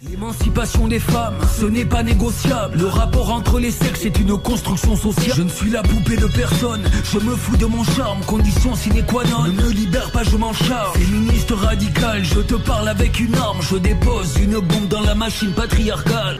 L'émancipation des femmes, ce n'est pas négociable. Le rapport entre les sexes est une construction sociale. Je ne suis la poupée de personne, je me fous de mon charme. Condition sine qua non, ne me libère pas, je m'en charge. Féministe radicale, je te parle avec une arme. Je dépose une bombe dans la machine patriarcale.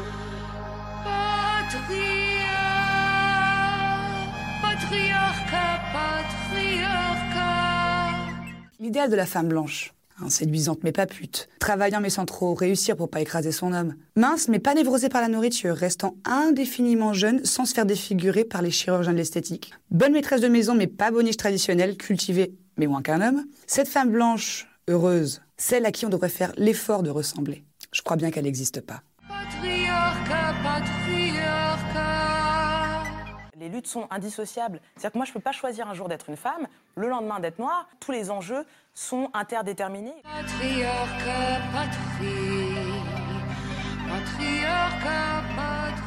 L'idéal de la femme blanche, séduisante mais pas pute, travaillant mais sans trop réussir pour pas écraser son homme, mince mais pas névrosée par la nourriture, restant indéfiniment jeune sans se faire défigurer par les chirurgiens de l'esthétique, bonne maîtresse de maison mais pas boniche traditionnelle, cultivée mais moins qu'un homme, cette femme blanche, heureuse, celle à qui on devrait faire l'effort de ressembler. Je crois bien qu'elle n'existe pas. Les luttes sont indissociables. C'est-à-dire que moi, je ne peux pas choisir un jour d'être une femme, le lendemain d'être noire. Tous les enjeux sont interdéterminés. Patriarcat, patrie, patriarcat, patrie.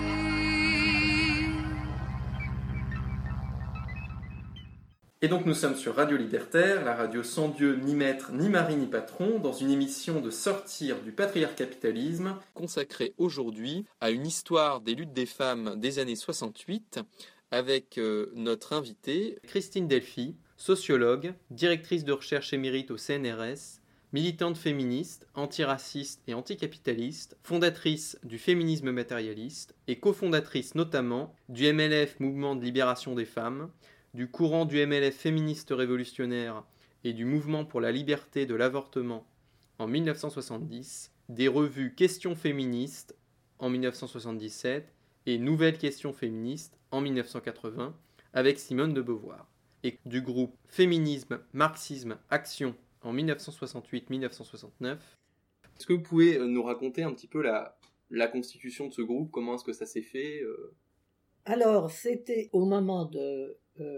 Et donc nous sommes sur Radio Libertaire, la radio sans Dieu, ni maître, ni mari, ni patron, dans une émission de sortir du patriarcat-capitalisme, consacrée aujourd'hui à une histoire des luttes des femmes des années 68, avec notre invitée, Christine Delphy, sociologue, directrice de recherche émérite au CNRS, militante féministe, antiraciste et anticapitaliste, fondatrice du féminisme matérialiste et cofondatrice notamment du MLF Mouvement de Libération des Femmes, du courant du MLF féministe révolutionnaire et du mouvement pour la liberté de l'avortement en 1970, des revues Questions féministes en 1977 et Nouvelles questions féministes en 1980 avec Simone de Beauvoir, et du groupe Féminisme, Marxisme, Action en 1968-1969. Est-ce que vous pouvez nous raconter un petit peu la constitution de ce groupe, comment est-ce que ça s'est fait Alors, c'était au moment de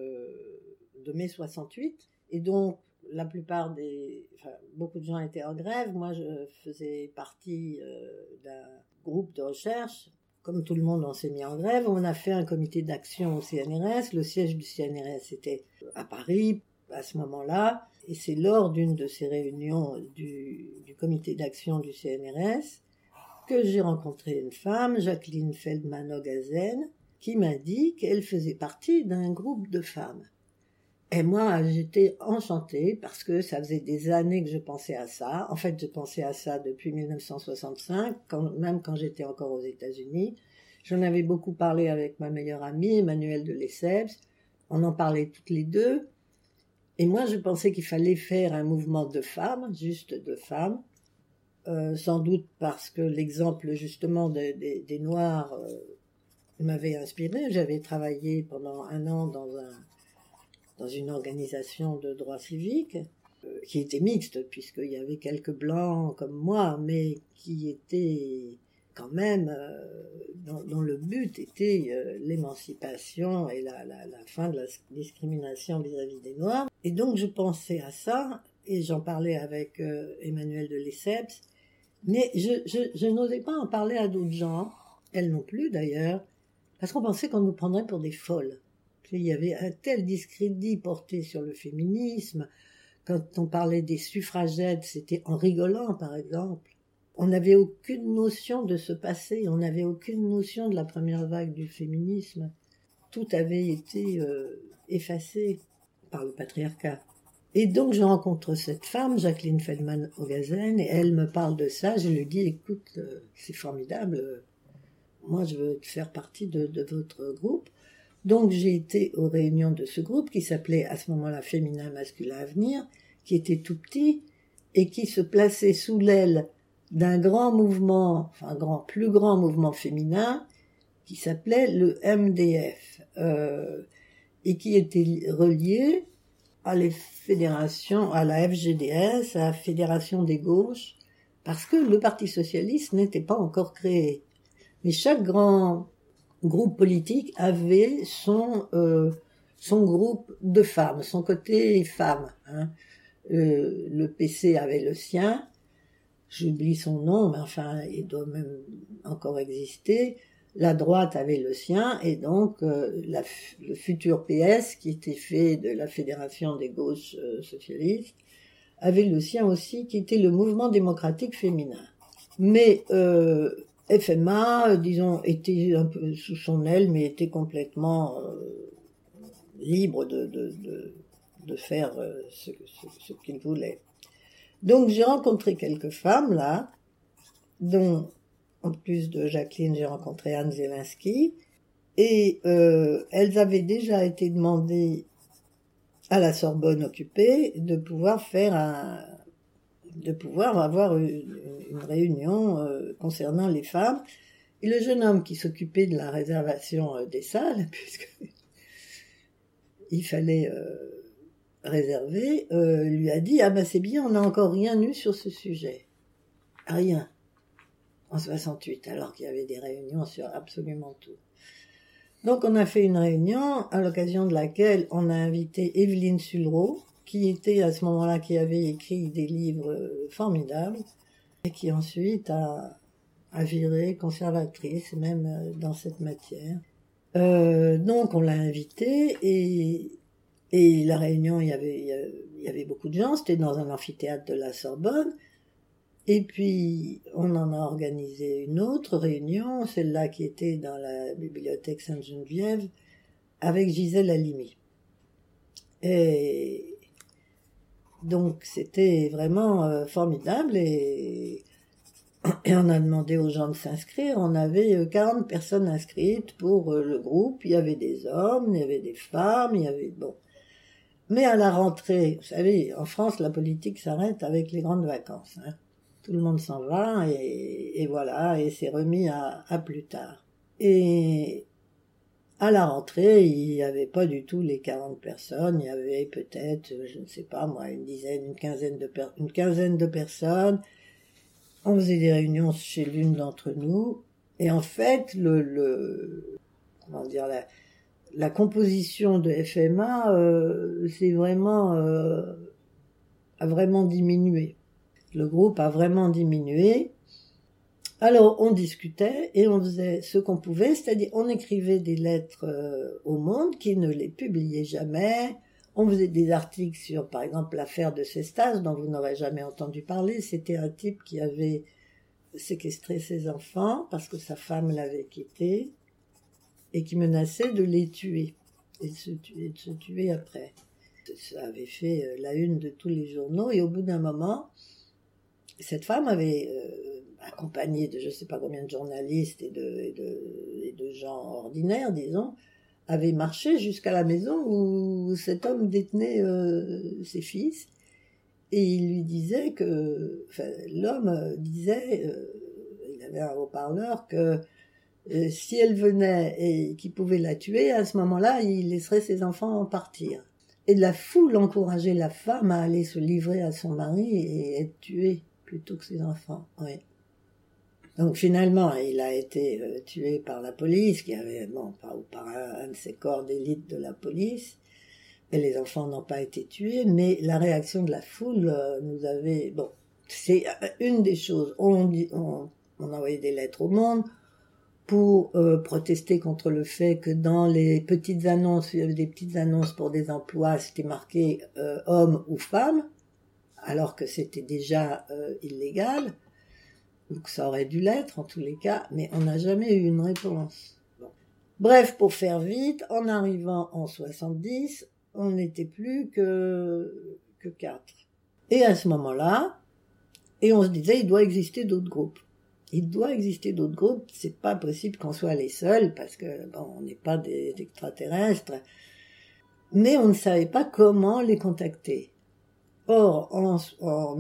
mai 68, et donc la plupart beaucoup de gens étaient en grève. Moi, je faisais partie d'un groupe de recherche. Comme tout le monde, on s'est mis en grève. On a fait un comité d'action au CNRS. Le siège du CNRS était à Paris à ce moment-là, et c'est lors d'une de ces réunions du comité d'action du CNRS que j'ai rencontré une femme, Jacqueline Feldman-Ogazen, qui m'a dit qu'elle faisait partie d'un groupe de femmes. Et moi, j'étais enchantée parce que ça faisait des années que je pensais à ça. En fait, je pensais à ça depuis 1965, même quand j'étais encore aux États-Unis. J'en avais beaucoup parlé avec ma meilleure amie, Emmanuelle de Lesseps. On en parlait toutes les deux. Et moi, je pensais qu'il fallait faire un mouvement de femmes, juste de femmes. Sans doute parce que l'exemple, justement, des Noirs m'avait inspiré. J'avais travaillé pendant 1 an dans une organisation de droit civique qui était mixte, puisqu'il y avait quelques blancs comme moi, mais qui étaient quand même dont le but était l'émancipation et la fin de la discrimination vis-à-vis des Noirs. Et donc je pensais à ça, et j'en parlais avec Emmanuelle de Lesseps, mais je n'osais pas en parler à d'autres gens, elle non plus d'ailleurs, parce qu'on pensait qu'on nous prendrait pour des folles. Il y avait un tel discrédit porté sur le féminisme. Quand on parlait des suffragettes, c'était en rigolant, par exemple. On n'avait aucune notion de ce passé, on n'avait aucune notion de la première vague du féminisme. Tout avait été effacé par le patriarcat. Et donc je rencontre cette femme, Jacqueline Feldman-Ogazen, et elle me parle de ça. Je lui dis, écoute, c'est formidable, moi je veux faire partie de votre groupe. Donc j'ai été aux réunions de ce groupe qui s'appelait à ce moment-là Féminin, Masculin, Avenir, qui était tout petit et qui se plaçait sous l'aile d'un grand mouvement, enfin plus grand mouvement féminin qui s'appelait le MDF et qui était relié à la FGDS, à la Fédération des gauches, parce que le Parti socialiste n'était pas encore créé. Mais chaque grand groupe politique avait son groupe de femmes, son côté femme. Le PC avait le sien, j'oublie son nom, mais enfin, il doit même encore exister. La droite avait le sien, et donc le futur PS, qui était fait de la Fédération des gauches socialistes, avait le sien aussi, qui était le mouvement démocratique féminin. Mais FMA, disons, était un peu sous son aile, mais était complètement libre de faire ce qu'il voulait. Donc j'ai rencontré quelques femmes là, dont en plus de Jacqueline, j'ai rencontré Anne Zelensky, et elles avaient déjà été demandées à la Sorbonne occupée de pouvoir avoir une réunion concernant les femmes. Et le jeune homme qui s'occupait de la réservation des salles, puisque il fallait réserver, lui a dit « Ah ben c'est bien, on n'a encore rien eu sur ce sujet. » Rien. En 68, alors qu'il y avait des réunions sur absolument tout. Donc on a fait une réunion à l'occasion de laquelle on a invité Évelyne Sulro, qui était à ce moment-là, qui avait écrit des livres formidables, et qui ensuite a viré conservatrice, même dans cette matière. Donc on l'a invitée, et la réunion, il y avait beaucoup de gens, c'était dans un amphithéâtre de la Sorbonne, et puis on en a organisé une autre réunion, celle-là qui était dans la bibliothèque Sainte-Geneviève, avec Gisèle Halimi. Et donc c'était vraiment formidable, et on a demandé aux gens de s'inscrire. On avait 40 personnes inscrites pour le groupe. Il y avait des hommes, il y avait des femmes, il y avait... bon. Mais à la rentrée, vous savez, en France, la politique s'arrête avec les grandes vacances. Hein. Tout le monde s'en va, et voilà, et c'est remis à plus tard. Et à la rentrée, il n'y avait pas du tout les 40 personnes, il y avait peut-être, je ne sais pas moi, une quinzaine de personnes. On faisait des réunions chez l'une d'entre nous, et en fait, la composition de FMA, a vraiment diminué. Le groupe a vraiment diminué. Alors, on discutait et on faisait ce qu'on pouvait, c'est-à-dire on écrivait des lettres au Monde qui ne les publiait jamais. On faisait des articles sur, par exemple, l'affaire de Cestas, dont vous n'aurez jamais entendu parler. C'était un type qui avait séquestré ses enfants parce que sa femme l'avait quitté et qui menaçait de les tuer et de se tuer après. Ça avait fait la une de tous les journaux, et au bout d'un moment, cette femme avait, accompagnée de je ne sais pas combien de journalistes et de gens ordinaires, disons, avait marché jusqu'à la maison où cet homme détenait ses fils, et il lui disait que, enfin, l'homme disait, il avait un haut-parleur, que si elle venait et qu'il pouvait la tuer, à ce moment-là, il laisserait ses enfants partir. Et la foule encourageait la femme à aller se livrer à son mari et être tuée plutôt que ses enfants. Oui. Donc finalement, il a été tué par la police, qui avait, par un de ces corps d'élite de la police. Et les enfants n'ont pas été tués, mais la réaction de la foule nous avait... Bon, c'est une des choses. On envoyait des lettres au Monde pour protester contre le fait que dans les petites annonces, il y avait des petites annonces pour des emplois, c'était marqué homme ou femme, alors que c'était déjà illégal, ou que ça aurait dû l'être en tous les cas, mais on n'a jamais eu une réponse. Bon. Bref, pour faire vite, en arrivant en 70, on n'était plus que 4. Et à ce moment-là, et on se disait, il doit exister d'autres groupes. Il doit exister d'autres groupes, c'est pas possible qu'on soit les seuls, parce que, bon, on n'est pas des extraterrestres, mais on ne savait pas comment les contacter. Or, en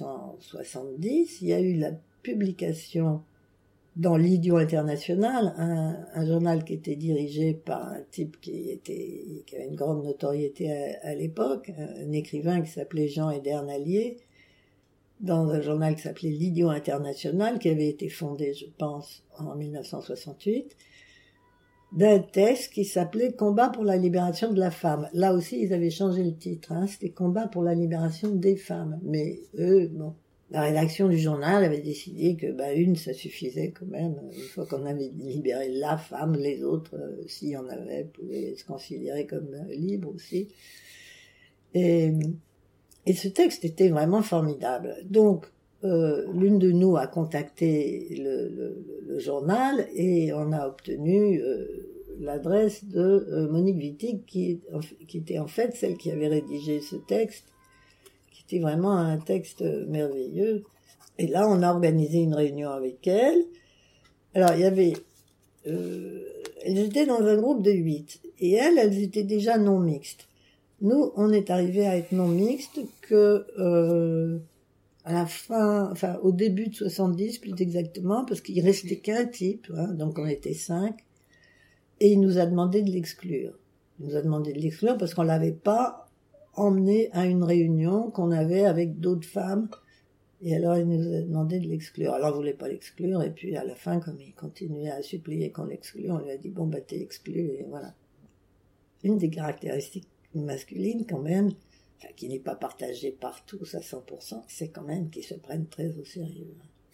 1970, il y a eu la publication dans l'Idiot International, un journal qui était dirigé par un type qui avait une grande notoriété à l'époque, un écrivain qui s'appelait Jean Edernalier, dans un journal qui s'appelait l'Idiot International, qui avait été fondé, je pense, en 1968, d'un texte qui s'appelait « Combat pour la libération de la femme ». Là aussi, ils avaient changé le titre, hein, c'était « Combat pour la libération des femmes ». Mais eux, bon, la rédaction du journal avait décidé que une, ça suffisait quand même. Une fois qu'on avait libéré la femme, les autres, s'il y en avait, pouvaient se considérer comme libres aussi. Et ce texte était vraiment formidable. Donc, l'une de nous a contacté le journal et on a obtenu l'adresse de Monique Wittig, qui était en fait celle qui avait rédigé ce texte, qui était vraiment un texte merveilleux. Et là, on a organisé une réunion avec elle. Alors, il y avait... elles étaient dans un groupe de 8. Et elles étaient déjà non mixtes. Nous, on est arrivés à être non mixtes que... à la fin, enfin au début de 70 plus exactement, parce qu'il restait qu'un type, hein, donc on était 5, et il nous a demandé de l'exclure. Il nous a demandé de l'exclure parce qu'on l'avait pas emmené à une réunion qu'on avait avec d'autres femmes, et alors il nous a demandé de l'exclure. Alors on voulait pas l'exclure, et puis à la fin, comme il continuait à supplier qu'on l'exclue, on lui a dit bon bah t'es exclu, et voilà. Une des caractéristiques masculines quand même, qui n'est pas partagé par tous à 100%, c'est quand même qu'ils se prennent très au sérieux.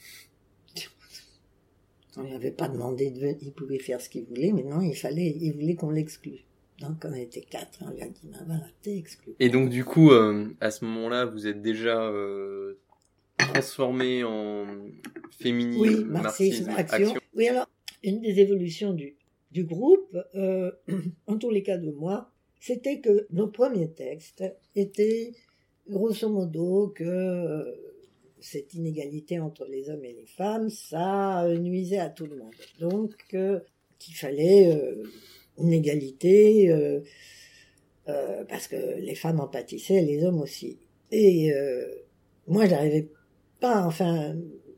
On lui avait pas demandé il pouvait faire ce qu'il voulait, mais non, il voulait qu'on l'exclue. Donc on était 4, on lui a dit, ben voilà, t'es exclu. Et donc du coup, à ce moment-là, vous êtes déjà transformé en féminisme, oui, marxisme, action. Oui, alors, une des évolutions du groupe, en tous les cas de moi, c'était que nos premiers textes étaient, grosso modo, que cette inégalité entre les hommes et les femmes, ça nuisait à tout le monde. Donc, qu'il fallait une égalité, parce que les femmes en pâtissaient, les hommes aussi. Et moi, j'arrivais pas, enfin,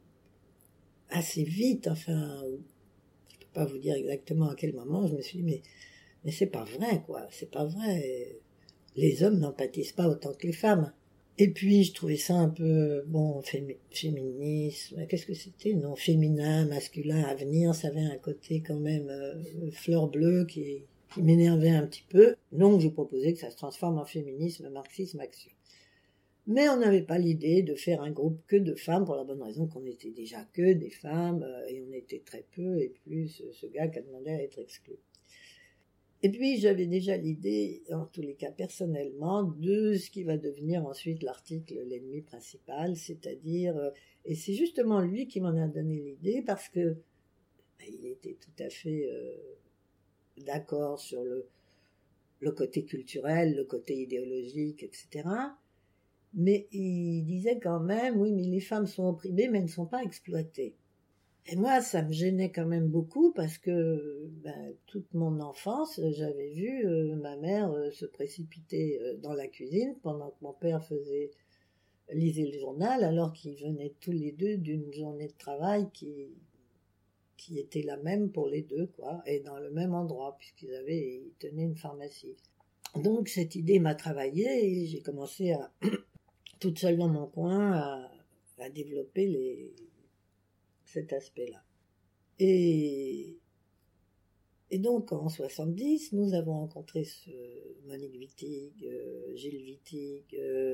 assez vite, enfin, je peux pas vous dire exactement à quel moment, je me suis dit, mais c'est pas vrai, quoi, c'est pas vrai. Les hommes n'en pâtissent pas autant que les femmes. Et puis, je trouvais ça un peu, bon, féminisme, qu'est-ce que c'était? Non, féminin, masculin, avenir, ça avait un côté quand même fleur bleue qui m'énervait un petit peu. Donc, j'ai proposé que ça se transforme en féminisme, marxisme, action. Mais on n'avait pas l'idée de faire un groupe que de femmes, pour la bonne raison qu'on était déjà que des femmes, et on était très peu, et plus ce gars qui a demandé à être exclu. Et puis, j'avais déjà l'idée, en tous les cas personnellement, de ce qui va devenir ensuite l'article « L'ennemi principal », c'est-à-dire, et c'est justement lui qui m'en a donné l'idée, parce que il était tout à fait d'accord sur le côté culturel, le côté idéologique, etc. Mais il disait quand même, oui, mais les femmes sont opprimées, mais elles ne sont pas exploitées. Et moi, ça me gênait quand même beaucoup parce que toute mon enfance, j'avais vu ma mère se précipiter dans la cuisine pendant que mon père lisait le journal, alors qu'ils venaient tous les deux d'une journée de travail qui était la même pour les deux, quoi, et dans le même endroit, puisqu'ils tenaient une pharmacie. Donc cette idée m'a travaillé et j'ai commencé toute seule dans mon coin à développer cet aspect-là. Et donc, en 70, nous avons rencontré Monique Wittig, Gilles Wittig,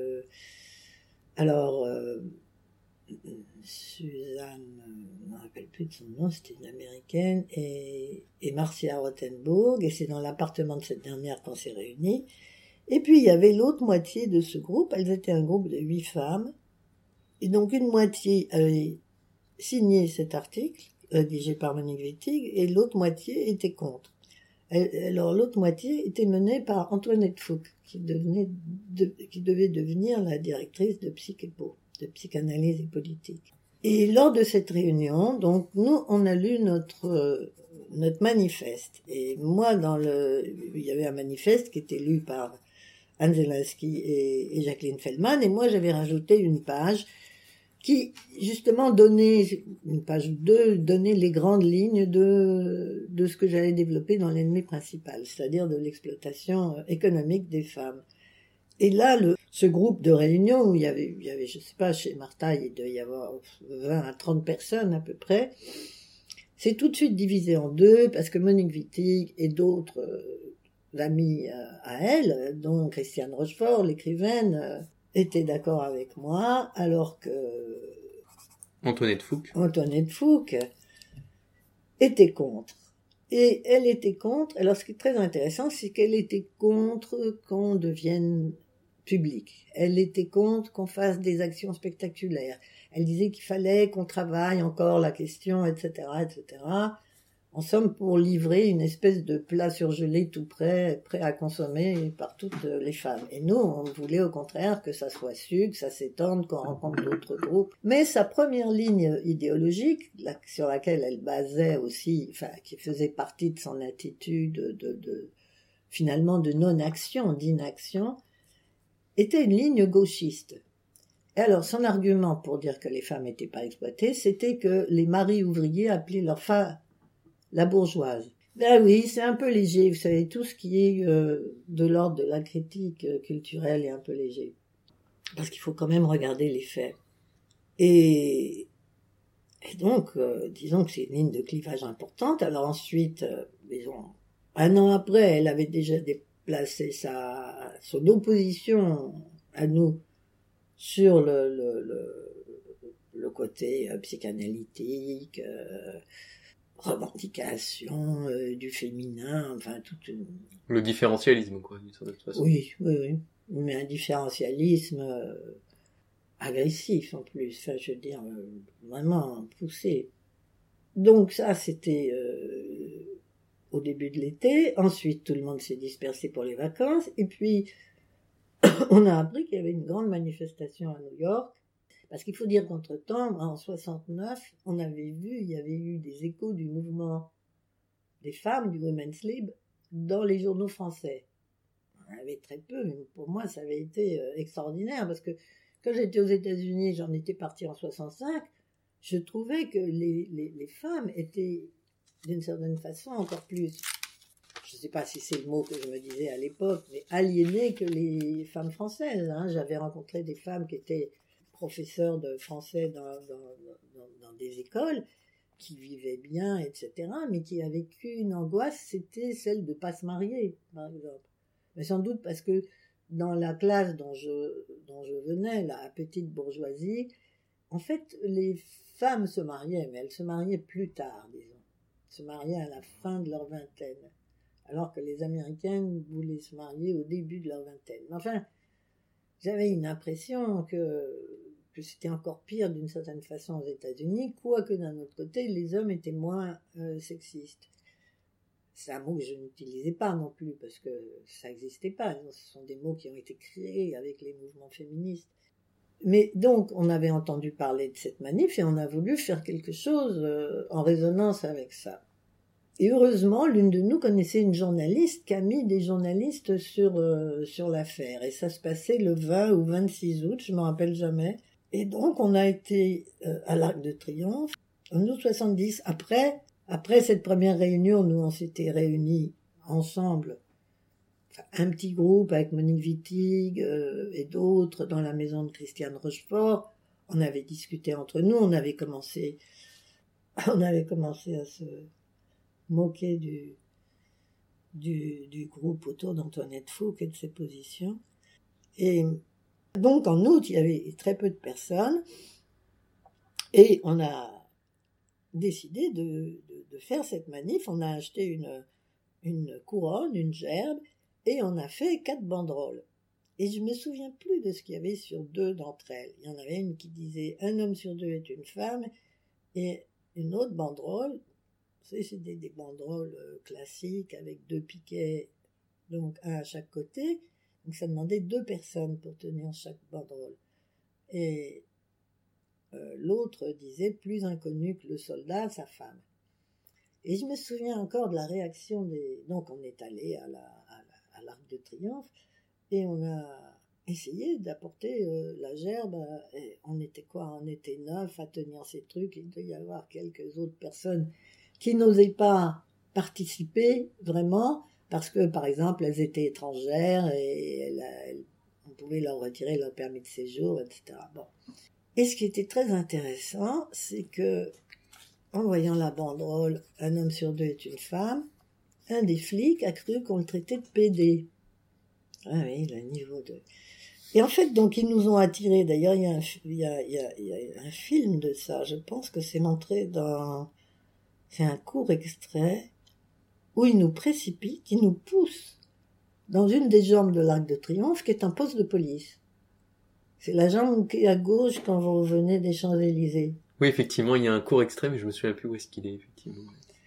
Suzanne, je ne me rappelle plus de son nom, c'était une américaine, et Marcia Rothenburg, et c'est dans l'appartement de cette dernière qu'on s'est réunis. Et puis, il y avait l'autre moitié de ce groupe, elles étaient un groupe de 8 femmes, et donc une moitié avait signé cet article, rédigé par Monique Wittig, et l'autre moitié était contre. Alors l'autre moitié était menée par Antoinette Fouque, qui devait devenir la directrice de Psychepo, de psychanalyse et politique. Et lors de cette réunion, donc nous, on a lu notre manifeste. Et moi, il y avait un manifeste qui était lu par Anne Zelinsky et Jacqueline Feldman, et moi j'avais rajouté une page qui justement donnait les grandes lignes de ce que j'allais développer dans l'ennemi principal, c'est-à-dire de l'exploitation économique des femmes. Et là, ce groupe de réunion où il y avait, je sais pas, chez Martha, il devait y avoir 20 à 30 personnes à peu près, c'est tout de suite divisé en deux, parce que Monique Wittig et d'autres amis à elle, dont Christiane Rochefort, l'écrivaine, était d'accord avec moi, alors que Antoinette Fouque était contre. Et elle était contre. Alors ce qui est très intéressant, c'est qu'elle était contre qu'on devienne publique. Elle était contre qu'on fasse des actions spectaculaires. Elle disait qu'il fallait qu'on travaille encore la question, etc., etc. En somme, pour livrer une espèce de plat surgelé tout prêt à consommer par toutes les femmes. Et nous, on voulait au contraire que ça soit su, que ça s'étende, qu'on rencontre d'autres groupes. Mais sa première ligne idéologique, sur laquelle elle basait aussi, enfin, qui faisait partie de son attitude finalement de non-action, d'inaction, était une ligne gauchiste. Et alors, son argument pour dire que les femmes n'étaient pas exploitées, c'était que les maris ouvriers appelaient leurs femmes la bourgeoise. Ben oui, c'est un peu léger, vous savez, tout ce qui est de l'ordre de la critique culturelle est un peu léger. Parce qu'il faut quand même regarder les faits. Et donc, disons que c'est une ligne de clivage importante. Alors ensuite, disons, un an après, elle avait déjà déplacé son opposition à nous sur le côté psychanalytique, revendication du féminin, enfin toute une... Le différentialisme, quoi, d'une certaine façon. Oui, mais un différentialisme agressif en plus, enfin je veux dire vraiment poussé. Donc ça c'était au début de l'été, ensuite tout le monde s'est dispersé pour les vacances, et puis on a appris qu'il y avait une grande manifestation à New York. Parce qu'il faut dire qu'entre-temps, en 69, on avait vu, il y avait eu des échos du mouvement des femmes, du Women's Lib, dans les journaux français. On en avait très peu, mais pour moi, ça avait été extraordinaire, parce que quand j'étais aux États-Unis, j'en étais partie en 65, je trouvais que les femmes étaient, d'une certaine façon, encore plus, je ne sais pas si c'est le mot que je me disais à l'époque, mais aliénées que les femmes françaises. Hein. J'avais rencontré des femmes qui étaient professeurs de français dans des écoles, qui vivaient bien, etc., mais qui avaient qu'une angoisse, c'était celle de ne pas se marier, par exemple. Mais sans doute parce que dans la classe dont je venais, la petite bourgeoisie, en fait, les femmes se mariaient, mais elles se mariaient plus tard, disons. Se mariaient à la fin de leur vingtaine, alors que les Américaines voulaient se marier au début de leur vingtaine. Mais enfin, j'avais une impression que c'était encore pire d'une certaine façon aux États-Unis, quoique d'un autre côté, les hommes étaient moins sexistes. C'est un mot que je n'utilisais pas non plus, parce que ça n'existait pas. Ce sont des mots qui ont été créés avec les mouvements féministes. Mais donc, on avait entendu parler de cette manif et on a voulu faire quelque chose en résonance avec ça. Et heureusement, l'une de nous connaissait une journaliste qui a mis des journalistes sur l'affaire. Et ça se passait le 20 ou 26 août, je ne me rappelle jamais. Et donc, on a été à l'Arc de Triomphe en août 70. Après cette première réunion, nous, on s'était réunis ensemble, enfin, un petit groupe avec Monique Wittig et d'autres dans la maison de Christiane Rochefort. On avait discuté entre nous, on avait commencé à se moquer du groupe autour d'Antoinette Fouque et de ses positions. Et donc, en août, il y avait très peu de personnes, et on a décidé de faire cette manif. On a acheté une couronne, une gerbe, et on a fait 4 banderoles. Et je me souviens plus de ce qu'il y avait sur 2 d'entre elles. Il y en avait une qui disait « Un homme sur 2 est une femme », et une autre banderole, c'était des banderoles classiques avec 2 piquets, donc un à chaque côté. Donc ça demandait 2 personnes pour tenir chaque banderole. Et l'autre disait « Plus inconnu que le soldat, sa femme ». Et je me souviens encore de la réaction des... Donc on est allé à l'Arc de Triomphe et on a essayé d'apporter la gerbe. Et on était 9 à tenir ces trucs. Il devait y avoir quelques autres personnes qui n'osaient pas participer vraiment, parce que, par exemple, elles étaient étrangères et on pouvait leur retirer leur permis de séjour, etc. Bon. Et ce qui était très intéressant, c'est que, en voyant la banderole « Un homme sur 2 est une femme », un des flics a cru qu'on le traitait de PD. Ah oui, le niveau de... Et en fait, donc, ils nous ont attirés. D'ailleurs, il y a un film de ça. Je pense que c'est montré dans... C'est un court extrait où ils nous précipitent, ils nous poussent dans une des jambes de l'Arc de Triomphe, qui est un poste de police. C'est la jambe qui est à gauche quand vous revenez des Champs-Élysées. Oui, effectivement, il y a un court extrait, mais je me souviens plus où est-ce qu'il est, effectivement.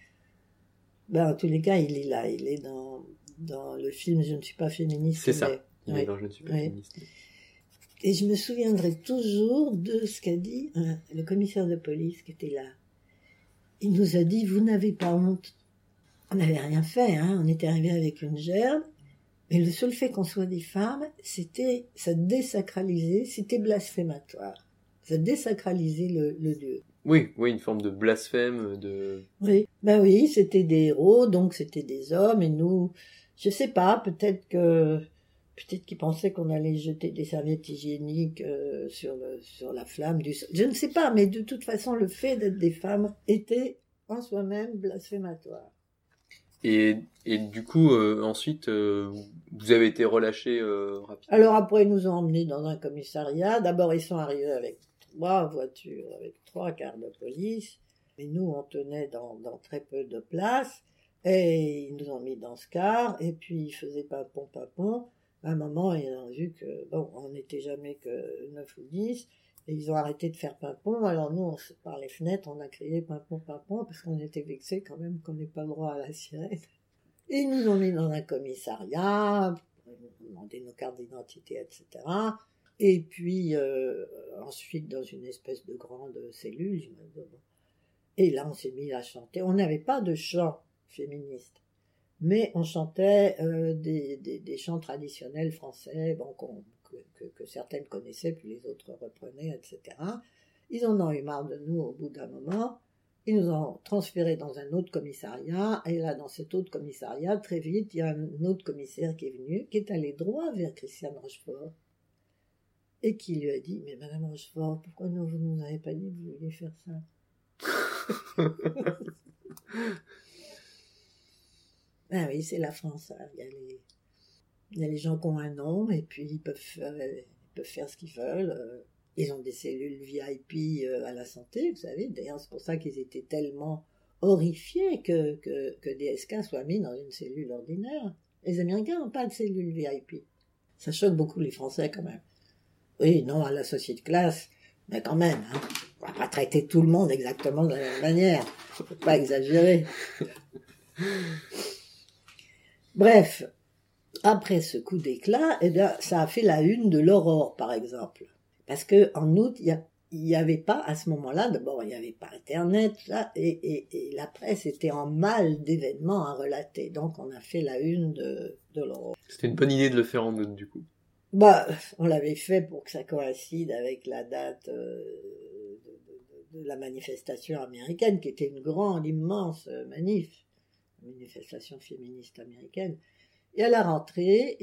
En tous les cas, il est là. Il est dans le film « Je ne suis pas féministe ». C'est ça. Il est Oui. dans « Je ne suis pas Oui. féministe ». Et je me souviendrai toujours de ce qu'a dit le commissaire de police qui était là. Il nous a dit « Vous n'avez pas honte ». On n'avait rien fait, hein. On était arrivé avec une gerbe. Mais le seul fait qu'on soit des femmes, ça désacralisait, c'était blasphématoire. Ça désacralisait le Dieu. Oui, une forme de blasphème, Oui, oui, c'était des héros, donc c'était des hommes, et nous, je sais pas, peut-être qu'ils pensaient qu'on allait jeter des serviettes hygiéniques sur la flamme du sol. Je ne sais pas, mais de toute façon, le fait d'être des femmes était en soi-même blasphématoire. Et du coup, ensuite, vous avez été relâché rapidement. Alors après, ils nous ont emmenés dans un commissariat. D'abord, ils sont arrivés avec 3 voitures, avec 3 cars de police. Et nous, on tenait dans très peu de place. Et ils nous ont mis dans ce car. Et puis, ils faisaient pimpon. À un moment, ils ont vu que, on n'était jamais que 9 ou 10. Et ils ont arrêté de faire pimpon. Alors nous, par les fenêtres, on a crié pimpon, parce qu'on était vexés quand même qu'on n'ait pas le droit à la sirène. Et ils nous ont mis dans un commissariat, pour nous demander nos cartes d'identité, etc. Et puis, ensuite, dans une espèce de grande cellule. Et là, on s'est mis à chanter. On n'avait pas de chant féministe, mais on chantait des chants traditionnels français, que certaines connaissaient, puis les autres reprenaient, etc. Ils en ont eu marre de nous au bout d'un moment. Ils nous ont transférés dans un autre commissariat. Et là, dans cet autre commissariat, très vite, il y a un autre commissaire qui est venu, qui est allé droit vers Christiane Rochefort, et qui lui a dit « Mais Madame Rochefort, pourquoi vous ne nous avez pas dit que vous vouliez faire ça ?» Ben oui, c'est la France. Hein. Il y a les gens qui ont un nom, et puis ils peuvent faire ce qu'ils veulent. Ils ont des cellules VIP à la santé, vous savez. D'ailleurs, c'est pour ça qu'ils étaient tellement horrifiés que DSK soit mis dans une cellule ordinaire. Les Américains n'ont pas de cellule VIP. Ça choque beaucoup les Français, quand même. Oui, non, à la société de classe, mais quand même, hein. On va pas traiter tout le monde exactement de la même manière. Faut pas exagérer. Bref, après ce coup d'éclat, ça a fait la une de l'Aurore, par exemple. Parce que en août, il n'y avait pas, à ce moment-là, d'abord, il n'y avait pas Internet, là, et la presse était en mal d'événements à relater. Donc, on a fait la une de l'Aurore. C'était une bonne idée de le faire en août, du coup. On l'avait fait pour que ça coïncide avec la date de la manifestation américaine, qui était une grande, immense manifestation féministe américaine. Et à la rentrée,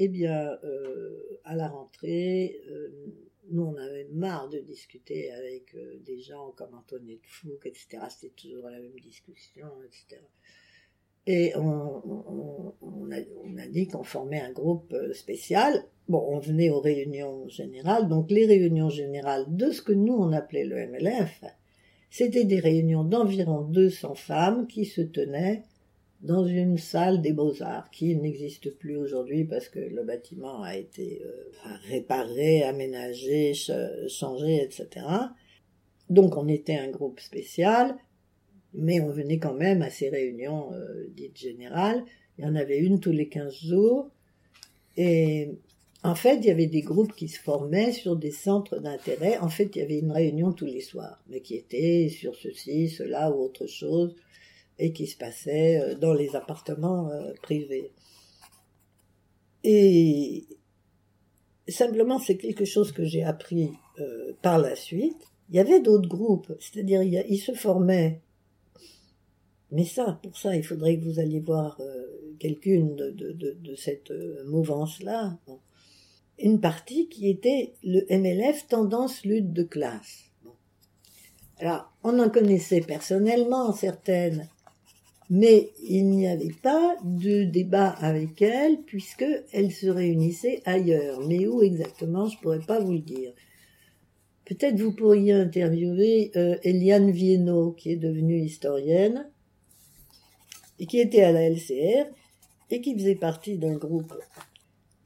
nous, on avait marre de discuter avec des gens comme Antoinette Fouque, etc. C'était toujours la même discussion, etc. Et on a dit qu'on formait un groupe spécial. On venait aux réunions générales. Donc, les réunions générales de ce que nous, on appelait le MLF, c'était des réunions d'environ 200 femmes qui se tenaient dans une salle des Beaux-Arts, qui n'existe plus aujourd'hui parce que le bâtiment a été réparé, aménagé, changé, etc. Donc on était un groupe spécial, mais on venait quand même à ces réunions dites générales. Il y en avait une tous les 15 jours. Et en fait, il y avait des groupes qui se formaient sur des centres d'intérêt. En fait, il y avait une réunion tous les soirs, mais qui était sur ceci, cela ou autre chose, et qui se passait dans les appartements privés. Et simplement, c'est quelque chose que j'ai appris par la suite. Il y avait d'autres groupes, c'est-à-dire ils se formaient. Mais pour ça, il faudrait que vous alliez voir quelqu'une de cette mouvance-là. Bon. Une partie qui était le MLF Tendance Lutte de classe. Bon. Alors, on en connaissait personnellement certaines, mais il n'y avait pas de débat avec elles puisqu'elles se réunissaient ailleurs. Mais où exactement, je ne pourrais pas vous le dire. Peut-être vous pourriez interviewer Eliane Viennot, qui est devenue historienne, et qui était à la LCR, et qui faisait partie d'un groupe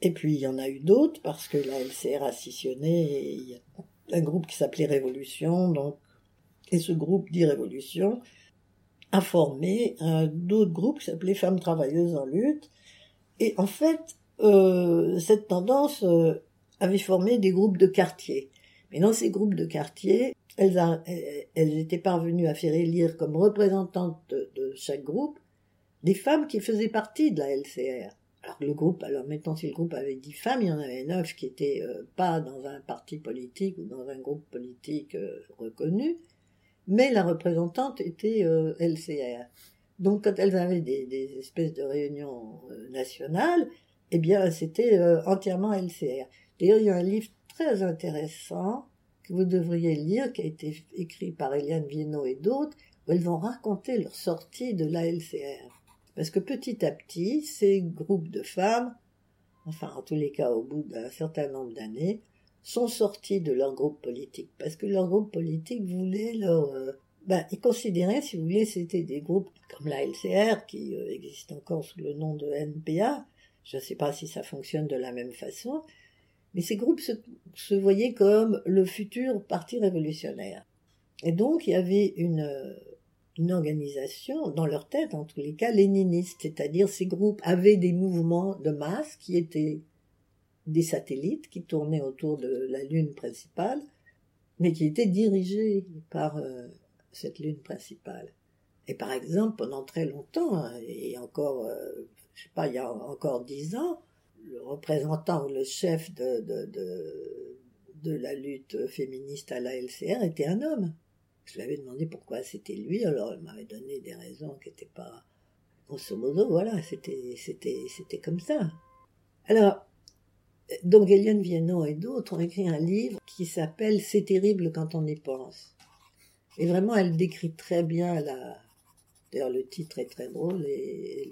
Et puis il y en a eu d'autres, parce que la LCR a scissionné, et il y a un groupe qui s'appelait Révolution, donc, et ce groupe dit Révolution a formé d'autres groupes qui s'appelaient Femmes travailleuses en lutte. Et en fait, cette tendance avait formé des groupes de quartier. Mais dans ces groupes de quartier, elles étaient parvenues à faire élire comme représentantes de chaque groupe des femmes qui faisaient partie de la LCR. Alors maintenant, si le groupe avait 10 femmes, il y en avait 9 qui étaient pas dans un parti politique ou dans un groupe politique reconnu, mais la représentante était LCR. Donc quand elles avaient des espèces de réunions nationales, eh bien c'était entièrement LCR. D'ailleurs, il y a un livre très intéressant que vous devriez lire, qui a été écrit par Eliane Viennot et d'autres, où elles vont raconter leur sortie de la LCR. Parce que petit à petit, ces groupes de femmes, enfin en tous les cas au bout d'un certain nombre d'années, sont sortis de leur groupe politique. Parce que leur groupe politique voulait ils considéraient, si vous voulez, c'était des groupes comme la LCR, qui existe encore sous le nom de NPA. Je ne sais pas si ça fonctionne de la même façon. Mais ces groupes se voyaient comme le futur parti révolutionnaire. Et donc, il y avait une organisation, dans leur tête, en tous les cas, léniniste. C'est-à-dire, ces groupes avaient des mouvements de masse qui étaient des satellites qui tournaient autour de la lune principale, mais qui étaient dirigés par cette lune principale. Et par exemple, pendant très longtemps, et encore, je sais pas, il y a encore 10 ans, le représentant ou le chef de la lutte féministe à la LCR était un homme. Je lui avais demandé pourquoi c'était lui, alors il m'avait donné des raisons qui n'étaient pas... Grosso modo, voilà, c'était comme ça. Alors, donc Eliane Viennot et d'autres ont écrit un livre qui s'appelle « C'est terrible quand on y pense ». Et vraiment, elle décrit très bien D'ailleurs, le titre est très drôle et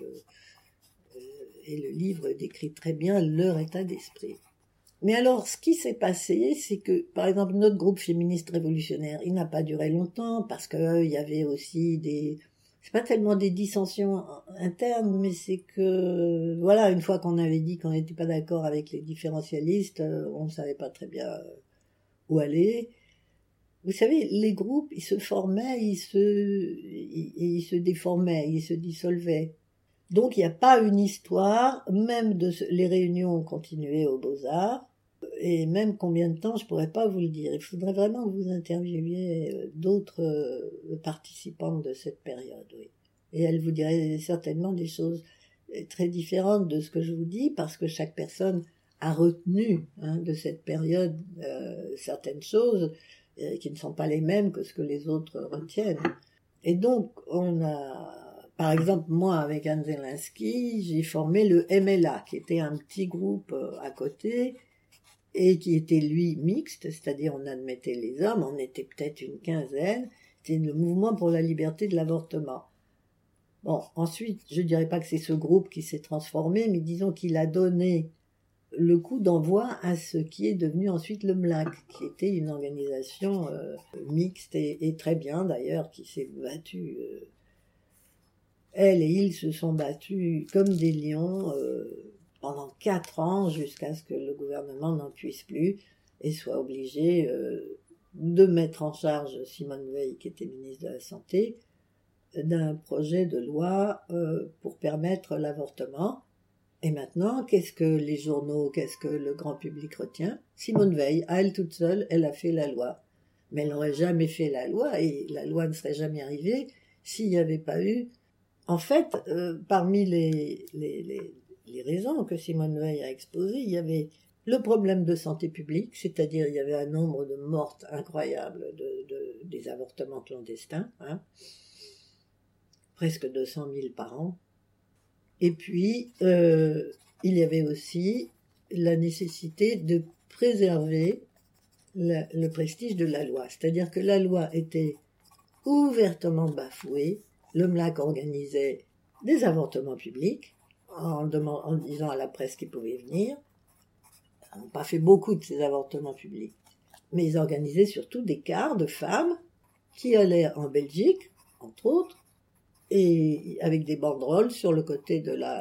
le livre décrit très bien leur état d'esprit. Mais alors, ce qui s'est passé, c'est que, par exemple, notre groupe féministe révolutionnaire, il n'a pas duré longtemps parce que il y avait aussi c'est pas tellement des dissensions internes, mais c'est que, voilà, une fois qu'on avait dit qu'on n'était pas d'accord avec les différentialistes, on ne savait pas très bien où aller. Vous savez, les groupes, ils se formaient, ils se déformaient, ils se dissolvaient. Donc, il n'y a pas une histoire, même les réunions ont continué aux Beaux-Arts, et même combien de temps, je pourrais pas vous le dire. Il faudrait vraiment que vous interviewiez d'autres participantes de cette période, oui. Et elles vous diraient certainement des choses très différentes de ce que je vous dis, parce que chaque personne a retenu de cette période certaines choses qui ne sont pas les mêmes que ce que les autres retiennent. Et donc, par exemple, moi, avec Anne Zelensky, j'ai formé le MLA, qui était un petit groupe à côté, et qui était, lui, mixte, c'est-à-dire on admettait les hommes, on était peut-être une quinzaine, c'était le mouvement pour la liberté de l'avortement. Bon, ensuite, je dirais pas que c'est ce groupe qui s'est transformé, mais disons qu'il a donné le coup d'envoi à ce qui est devenu ensuite le MLAC, qui était une organisation mixte et très bien d'ailleurs, qui s'est battue. Elle et ils se sont battus comme des lions pendant 4 ans jusqu'à ce que le gouvernement n'en puisse plus et soit obligé de mettre en charge Simone Veil, qui était ministre de la Santé, d'un projet de loi pour permettre l'avortement. Et maintenant, qu'est-ce que les journaux, qu'est-ce que le grand public retient? Simone Veil, à elle toute seule, elle a fait la loi. Mais elle n'aurait jamais fait la loi, et la loi ne serait jamais arrivée s'il n'y avait pas eu... En fait, parmi les raisons que Simone Veil a exposées, il y avait le problème de santé publique, c'est-à-dire il y avait un nombre de mortes incroyables des avortements clandestins, presque 200 000 par an. Et puis, il y avait aussi la nécessité de préserver le prestige de la loi. C'est-à-dire que la loi était ouvertement bafouée. Le MLAC organisait des avortements publics en disant à la presse qu'ils pouvaient venir. Ils n'ont pas fait beaucoup de ces avortements publics. Mais ils organisaient surtout des quarts de femmes qui allaient en Belgique, entre autres, et avec des banderoles sur le côté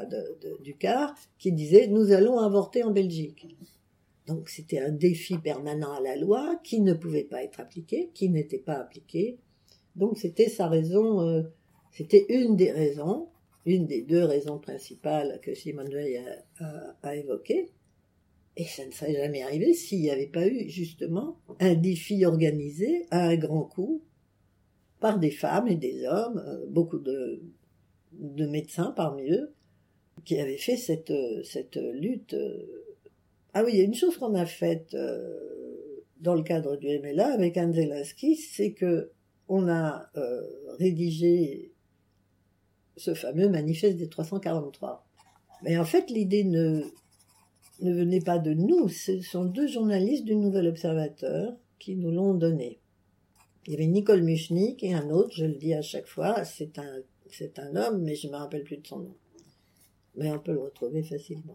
du car qui disaient « Nous allons avorter en Belgique ». Donc c'était un défi permanent à la loi qui ne pouvait pas être appliqué, qui n'était pas appliqué. Donc c'était sa raison, c'était une des raisons, une des deux raisons principales que Simone Veil a évoquées. Et ça ne serait jamais arrivé s'il n'y avait pas eu justement un défi organisé à un grand coup par des femmes et des hommes, beaucoup de médecins parmi eux, qui avaient fait cette lutte. Ah oui, il y a une chose qu'on a faite dans le cadre du MLA avec Anne Zelaski, c'est que on a rédigé ce fameux manifeste des 343. Mais en fait, l'idée ne venait pas de nous, ce sont deux journalistes du Nouvel Observateur qui nous l'ont donné. Il y avait Nicole Muchnik et un autre, je le dis à chaque fois, c'est un homme, mais je ne me rappelle plus de son nom. Mais on peut le retrouver facilement.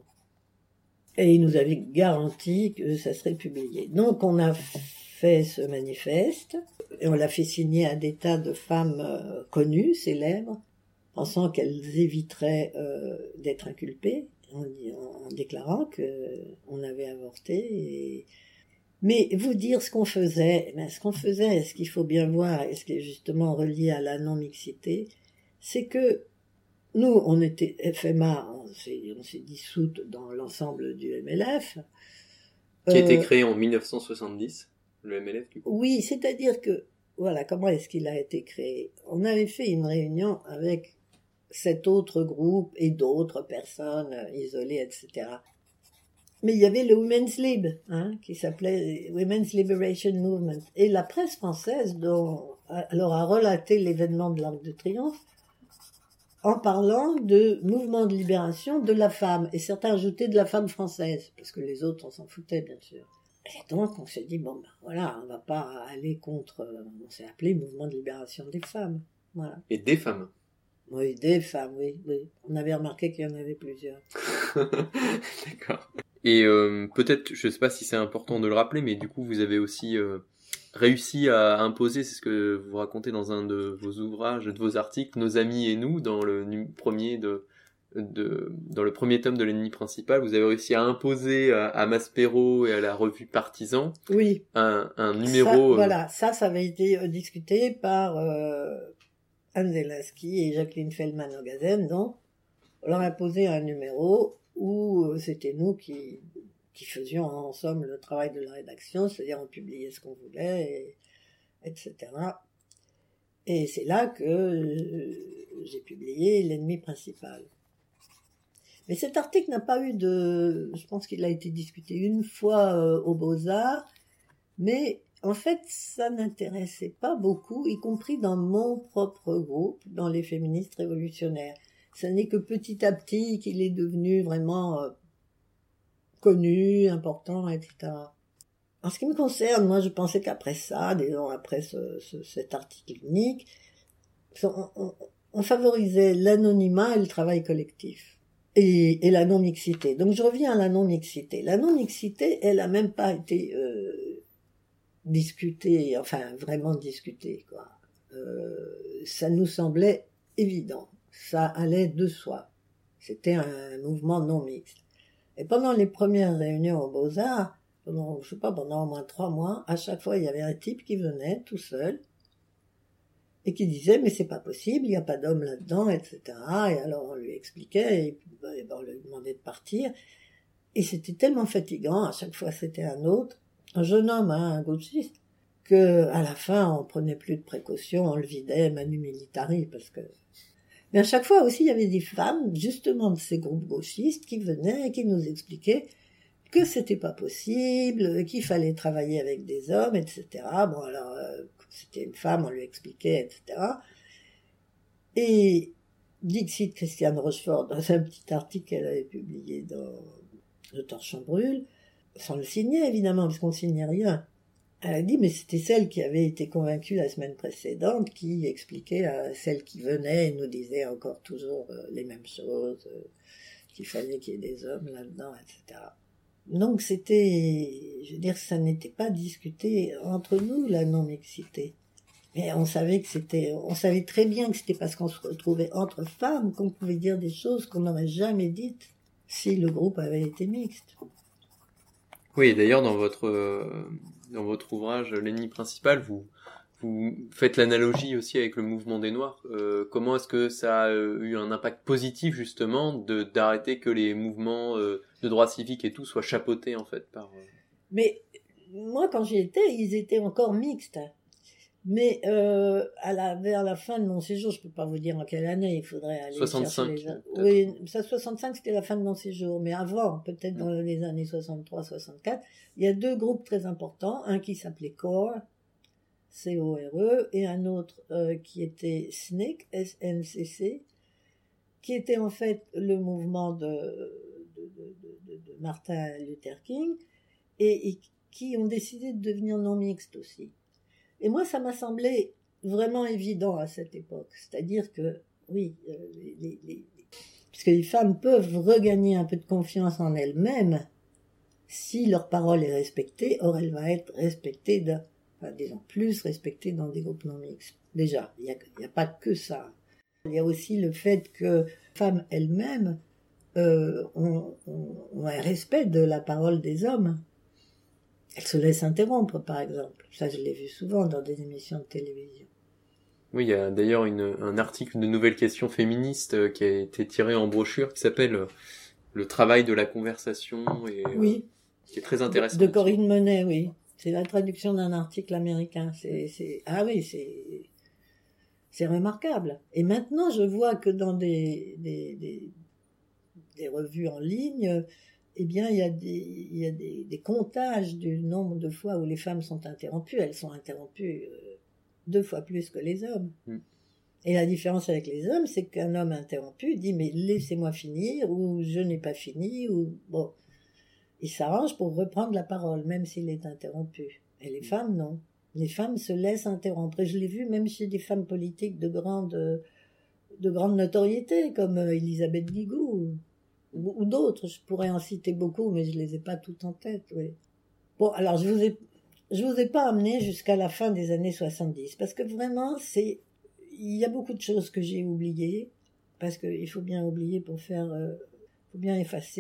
Et il nous avait garanti que ça serait publié. Donc on a fait ce manifeste, et on l'a fait signer à des tas de femmes connues, célèbres, pensant qu'elles éviteraient d'être inculpées, en déclarant qu'on avait avorté. Mais vous dire ce qu'on faisait, ce qu'il faut bien voir, et ce qui est justement relié à la non-mixité, c'est que nous, on était FMA, on s'est dissoute dans l'ensemble du MLF. Qui a été créé en 1970, le MLF du coup. Oui, c'est-à-dire que, voilà, comment est-ce qu'il a été créé? On avait fait une réunion avec cet autre groupe et d'autres personnes isolées, etc. Mais il y avait le Women's Lib, qui s'appelait Women's Liberation Movement. Et la presse française alors a relaté l'événement de l'Arc de Triomphe en parlant de mouvement de libération de la femme. Et certains ajoutaient de la femme française, parce que les autres, on s'en foutait, bien sûr. Et donc, on s'est dit, bon, ben voilà, on va pas aller contre... On s'est appelé mouvement de libération des femmes. Voilà. Et des femmes. Oui, des femmes, oui. On avait remarqué qu'il y en avait plusieurs. D'accord. Et peut-être, je ne sais pas si c'est important de le rappeler, mais du coup, vous avez aussi réussi à imposer, c'est ce que vous racontez dans un de vos ouvrages, de vos articles, Nos amis et nous, dans le premier dans le premier tome de l'ennemi principal, vous avez réussi à imposer à Maspero et à la revue Partisan oui. un numéro... Ça avait été discuté par Anne Zelaski et Jacqueline Feldman au Gazen, donc on leur a imposé un numéro où c'était nous qui faisions en somme le travail de la rédaction, c'est-à-dire on publiait ce qu'on voulait, etc. Et c'est là que j'ai publié L'ennemi principal. Mais cet article n'a pas eu je pense qu'il a été discuté une fois aux Beaux-Arts, mais en fait ça n'intéressait pas beaucoup, y compris dans mon propre groupe, dans les féministes révolutionnaires. Ce n'est que petit à petit qu'il est devenu vraiment connu, important, etc. En ce qui me concerne, moi je pensais qu'après ça, disons après cet article unique, on favorisait l'anonymat et le travail collectif. Et la non-mixité. Donc je reviens à la non-mixité. La non-mixité, elle a même pas été discutée, enfin vraiment discutée, quoi. Ça nous semblait évident. Ça allait de soi. C'était un mouvement non-mixte. Et pendant les premières réunions aux Beaux-Arts, pendant au moins 3 mois, à chaque fois il y avait un type qui venait tout seul et qui disait mais c'est pas possible, il n'y a pas d'homme là-dedans, etc. Et alors on lui expliquait et on lui demandait de partir. Et c'était tellement fatigant, à chaque fois c'était un autre, un jeune homme, un gauchiste, que à la fin on prenait plus de précautions, on le vidait manu militari parce que... Mais à chaque fois aussi il y avait des femmes, justement de ces groupes gauchistes, qui venaient et qui nous expliquaient que c'était pas possible, qu'il fallait travailler avec des hommes, etc. Bon alors... c'était une femme, on lui expliquait, etc. Et Dixit Christiane Rochefort, dans un petit article qu'elle avait publié dans Le Torchon Brûle, sans le signer évidemment, parce qu'on ne signait rien, elle a dit, mais c'était celle qui avait été convaincue la semaine précédente, qui expliquait à celle qui venait et nous disait encore toujours les mêmes choses, qu'il fallait qu'il y ait des hommes là-dedans, etc. Donc c'était, je veux dire, ça n'était pas discuté entre nous, la non-mixité. Mais on savait très bien que c'était parce qu'on se retrouvait entre femmes qu'on pouvait dire des choses qu'on n'aurait jamais dites si le groupe avait été mixte. Oui, d'ailleurs, dans votre ouvrage, l'ennemi principal, vous faites l'analogie aussi avec le mouvement des Noirs. Comment est-ce que ça a eu un impact positif, justement, d'arrêter que les mouvements de droits civiques et tout soient chapeautés, en fait, par... Mais moi, quand j'y étais, ils étaient encore mixtes. Mais vers la fin de mon séjour, je peux pas vous dire en quelle année, il faudrait aller 65, chercher oui, ça 65 c'était la fin de mon séjour, mais avant, peut-être dans les années 63-64, il y a 2 groupes très importants, un qui s'appelait CORE, C-O-R-E, et un autre qui était SNCC, S-N-C-C, qui était en fait le mouvement de Martin Luther King, et qui ont décidé de devenir non mixtes aussi. Et moi, ça m'a semblé vraiment évident à cette époque. C'est-à-dire que, oui, puisque les femmes peuvent regagner un peu de confiance en elles-mêmes, si leur parole est respectée, or elle va être respectée, disons plus respectée dans des groupes non mixtes. Déjà, il n'y a pas que ça. Il y a aussi le fait que les femmes elles-mêmes ont un respect de la parole des hommes. Elle se laisse interrompre, par exemple. Ça, je l'ai vu souvent dans des émissions de télévision. Oui, il y a d'ailleurs un article de Nouvelles Questions féministes qui a été tiré en brochure qui s'appelle Le travail de la conversation et oui. Qui est très intéressant. De Corinne Monet, oui. C'est la traduction d'un article américain. Ah oui, c'est remarquable. Et maintenant, je vois que dans des revues en ligne, eh bien, il y a des comptages du nombre de fois où les femmes sont interrompues. Elles sont interrompues 2 fois plus que les hommes. Et la différence avec les hommes, c'est qu'un homme interrompu dit « mais laissez-moi finir » ou « je n'ai pas fini » ou bon, il s'arrange pour reprendre la parole, même s'il est interrompu. Et les femmes, non. Les femmes se laissent interrompre. Et je l'ai vu même chez des femmes politiques de grande notoriété, comme Elisabeth Guigou, ou d'autres. Je pourrais en citer beaucoup, mais je les ai pas toutes en tête, oui. Bon, alors je vous ai pas amené jusqu'à la fin des années 70, parce que vraiment, il y a beaucoup de choses que j'ai oubliées, parce qu'il faut bien oublier faut bien effacer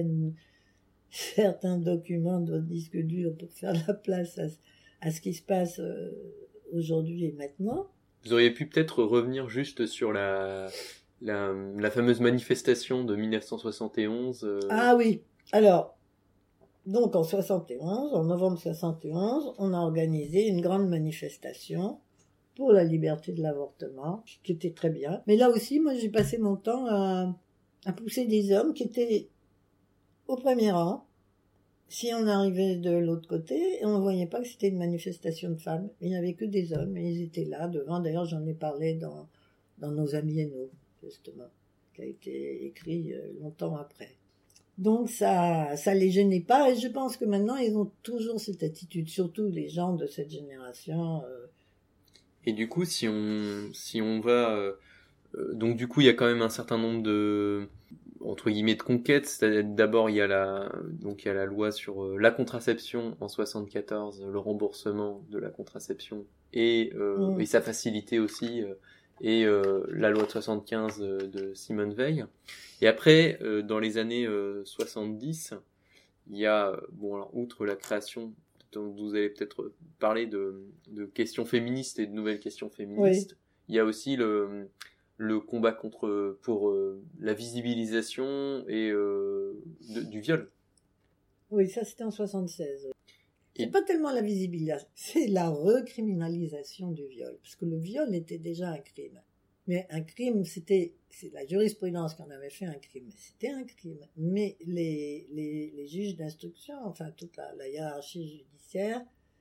certains documents de votre disque dur pour faire la place à ce qui se passe aujourd'hui et maintenant. Vous auriez pu peut-être revenir juste sur la fameuse manifestation de 1971. Ah oui, alors, donc en novembre 71, on a organisé une grande manifestation pour la liberté de l'avortement, qui était très bien. Mais là aussi, moi j'ai passé mon temps à pousser des hommes qui étaient au premier rang. Si on arrivait de l'autre côté, on ne voyait pas que c'était une manifestation de femmes. Il n'y avait que des hommes, et ils étaient là, devant. D'ailleurs, j'en ai parlé dans Nos amis et nous, justement, qui a été écrit longtemps après. Donc, ça les gênait pas, et je pense que maintenant, ils ont toujours cette attitude, surtout les gens de cette génération. Et du coup, si on va... donc, du coup, il y a quand même un certain nombre de... entre guillemets de conquêtes, c'est-à-dire d'abord il y a la loi sur la contraception en 74, le remboursement de la contraception et sa facilité aussi, et la loi de 75 de Simone Veil. Et après, dans les années 70, il y a, alors, outre la création, dont vous allez peut-être parler de questions féministes et de nouvelles questions féministes, oui. Il y a aussi le combat pour la visibilisation et du viol. Oui, ça c'était en 76. C'est pas tellement la visibilisation, c'est la recriminalisation du viol, parce que le viol était déjà un crime. Mais un crime, c'est la jurisprudence qui en avait fait un crime. C'était un crime. Mais les juges d'instruction, enfin toute la hiérarchie judiciaire,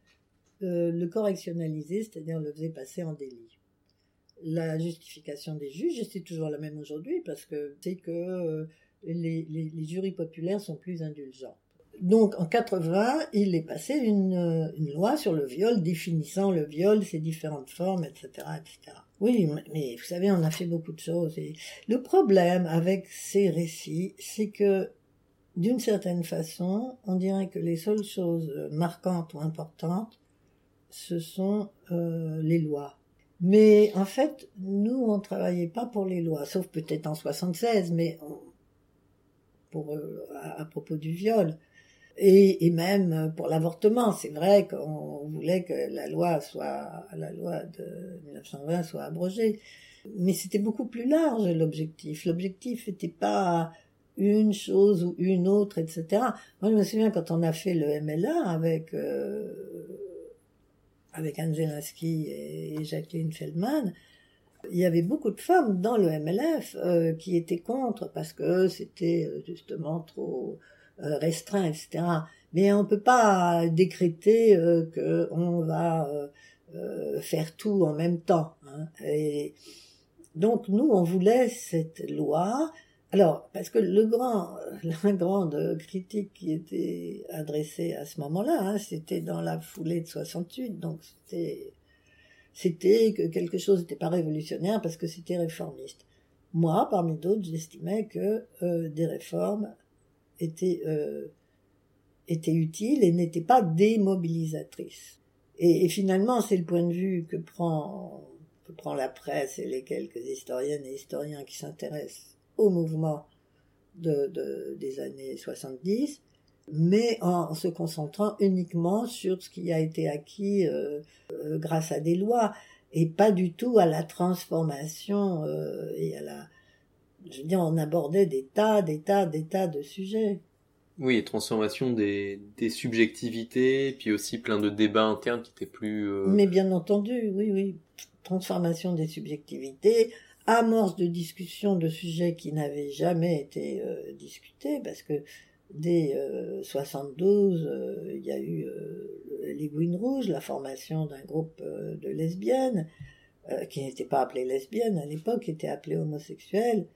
le correctionnalisait, c'est-à-dire le faisait passer en délit. La justification des juges, c'est toujours la même aujourd'hui, parce que c'est que les jurys populaires sont plus indulgents. Donc en 80, il est passé une loi sur le viol, définissant le viol, ses différentes formes, etc., etc. Oui, mais vous savez, on a fait beaucoup de choses. Et le problème avec ces récits, c'est que d'une certaine façon, on dirait que les seules choses marquantes ou importantes, ce sont les lois. Mais en fait, nous, on travaillait pas pour les lois, sauf peut-être en 76, mais à propos du viol. Et même pour l'avortement, c'est vrai qu'on voulait que la loi de 1920 soit abrogée. Mais c'était beaucoup plus large, l'objectif. L'objectif n'était pas une chose ou une autre, etc. Moi, je me souviens quand on a fait le MLA avec Anne Zelansky et Jacqueline Feldman, il y avait beaucoup de femmes dans le MLF qui étaient contre parce que c'était justement trop restreint, etc. Mais on peut pas décréter qu'on va faire tout en même temps. Hein. Et donc nous, on voulait cette loi. Alors, parce que la grande critique qui était adressée à ce moment-là, hein, c'était dans la foulée de 68, donc c'était que quelque chose n'était pas révolutionnaire parce que c'était réformiste. Moi, parmi d'autres, j'estimais que des réformes étaient utiles et n'étaient pas démobilisatrices. Et finalement, c'est le point de vue que prend la presse et les quelques historiennes et historiens qui s'intéressent au mouvement des années 70, mais en se concentrant uniquement sur ce qui a été acquis grâce à des lois, et pas du tout à la transformation et à la... Je veux dire, on abordait des tas de sujets. Oui, et transformation des subjectivités, puis aussi plein de débats internes qui étaient plus... Mais bien entendu, oui. Transformation des subjectivités, amorce de discussion de sujets qui n'avaient jamais été discutés, parce que dès 72, il y a eu les Gouines Rouges, la formation d'un groupe de lesbiennes, qui n'étaient pas appelées lesbiennes à l'époque, qui étaient appelées homosexuelles,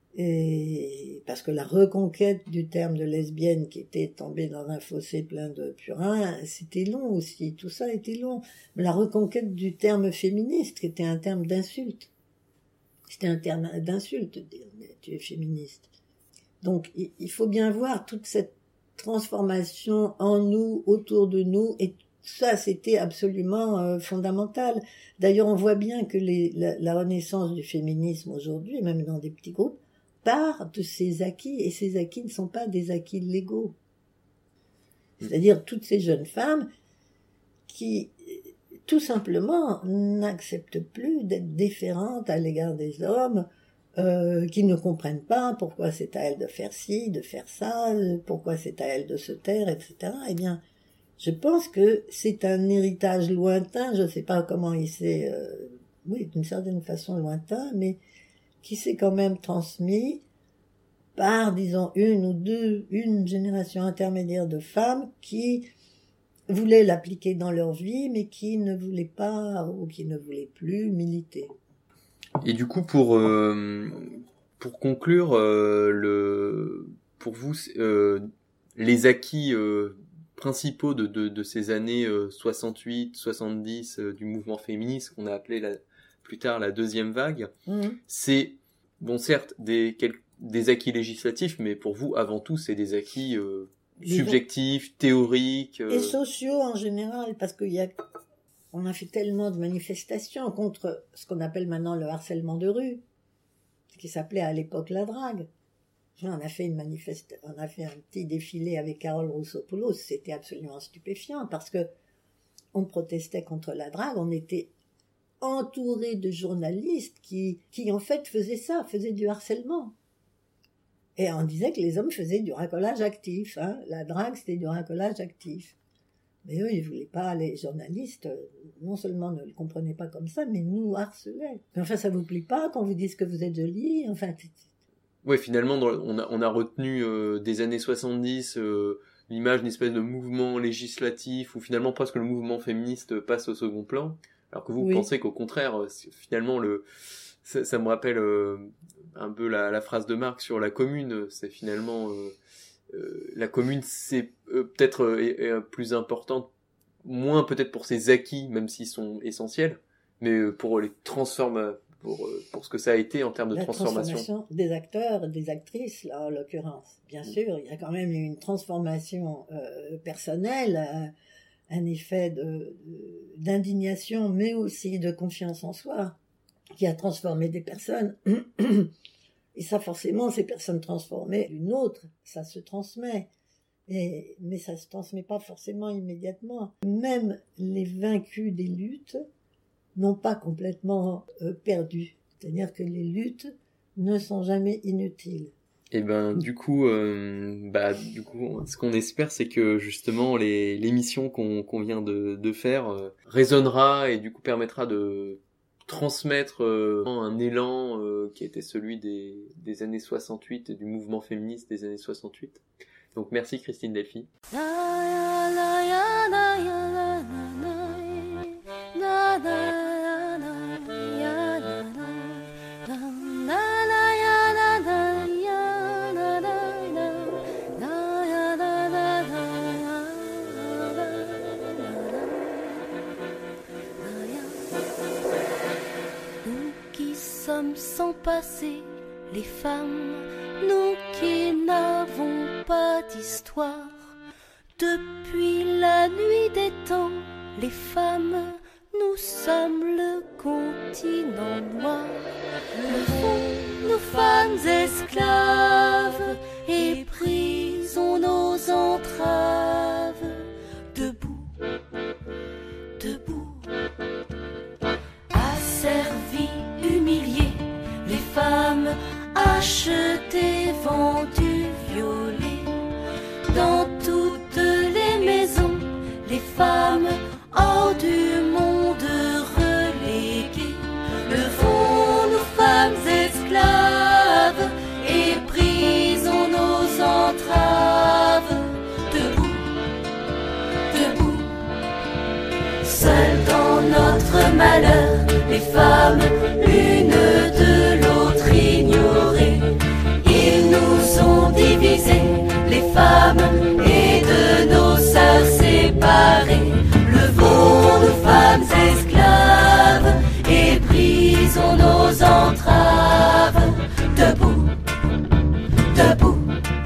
et parce que la reconquête du terme de lesbienne qui était tombé dans un fossé plein de purins, c'était long aussi, tout ça était long. Mais la reconquête du terme féministe, qui était un terme d'insulte, c'était un terme d'insulte de dire tu es féministe. Donc il faut bien voir toute cette transformation en nous, autour de nous, et ça c'était absolument fondamental. D'ailleurs on voit bien que la renaissance du féminisme aujourd'hui, même dans des petits groupes, part de ces acquis, et ces acquis ne sont pas des acquis légaux. C'est-à-dire toutes ces jeunes femmes qui, tout simplement, n'acceptent plus d'être déférentes à l'égard des hommes, qui ne comprennent pas pourquoi c'est à elles de faire ci, de faire ça, pourquoi c'est à elles de se taire, etc. Eh bien, je pense que c'est un héritage lointain, je ne sais pas comment il s'est... oui, d'une certaine façon lointain, mais qui s'est quand même transmis par, disons, une génération intermédiaire de femmes qui voulaient l'appliquer dans leur vie, mais qui ne voulaient pas, ou qui ne voulaient plus militer. Et du coup, pour conclure, pour vous, les acquis principaux de ces années 68, 70 du mouvement féministe, qu'on a appelé plus tard la deuxième vague, c'est, bon, certes, des acquis législatifs, mais pour vous, avant tout, c'est des acquis subjectifs, théoriques. Et sociaux en général, parce on a fait tellement de manifestations contre ce qu'on appelle maintenant le harcèlement de rue, ce qui s'appelait à l'époque la drague. On a fait un petit défilé avec Carole Roussopoulos, c'était absolument stupéfiant, parce que on protestait contre la drague, on était entouré de journalistes qui en fait faisaient du harcèlement. Et on disait que les hommes faisaient du racolage actif, hein. La drague, c'était du racolage actif. Mais eux, ils voulaient pas, les journalistes, non seulement ne le comprenaient pas comme ça, mais nous harcelaient. Mais enfin, ça vous plaît pas qu'on vous dise que vous êtes jolie, enfin... Ouais, finalement, on a retenu des années 70 l'image d'une espèce de mouvement législatif où finalement presque le mouvement féministe passe au second plan. Alors que vous pensez qu'au contraire, finalement, ça me rappelle un peu la phrase de Marx sur la commune. C'est finalement la commune, c'est peut-être est plus importante, moins peut-être pour ses acquis, même s'ils sont essentiels, mais pour les transformer, pour ce que ça a été en termes de transformation des acteurs, des actrices, là, en l'occurrence. Bien sûr, il y a quand même une transformation personnelle. un effet d'indignation, mais aussi de confiance en soi, qui a transformé des personnes. Et ça, forcément, ces personnes transformées d'une autre, ça se transmet. Mais ça ne se transmet pas forcément immédiatement. Même les vaincus des luttes n'ont pas complètement perdu. C'est-à-dire que les luttes ne sont jamais inutiles. Et du coup, ce qu'on espère, c'est que justement l'émission qu'on vient de faire résonnera et du coup permettra de transmettre un élan qui était celui des années 68 et du mouvement féministe des années 68. Donc merci Christine Delphy. Sans passé, les femmes, nous qui n'avons pas d'histoire. Depuis la nuit des temps, les femmes, nous sommes le continent noir. Le fond, nous femmes esclaves, et prisons nos entraves. Debout, debout, asservis, humiliés, les femmes achetées, vendues, violées. Dans toutes les maisons, les femmes hors du monde reléguées. Levons nous femmes esclaves et brisons nos entraves. Debout, debout, seules dans notre malheur, les femmes, l'une de l'autre ignorées. Ils nous ont divisés, les femmes, et de nos sœurs séparées. Levons nous femmes esclaves et brisons nos entraves. Debout, debout.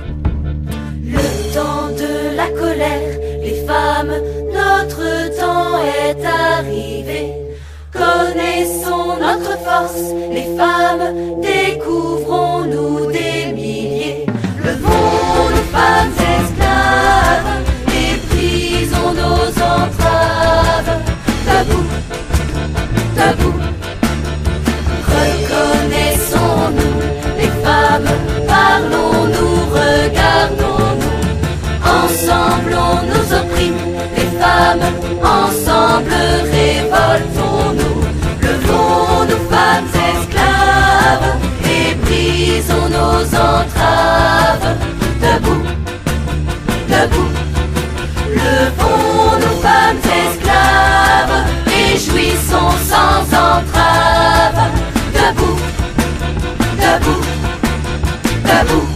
Le temps de la colère, les femmes, notre temps est arrivé. Connaissons notre force, les femmes, découvrons-nous des milliers. Levons nous femmes esclaves et brisons nos entraves. Debout, debout, reconnaissons-nous, les femmes, parlons-nous, regardons-nous. Ensemble on nous opprime, les femmes, ensemble révoltons-nous. Levons nous femmes esclaves et brisons nos entraves. Debout, debout, levons nous femmes esclaves et jouissons sans entrave. Debout, debout, debout.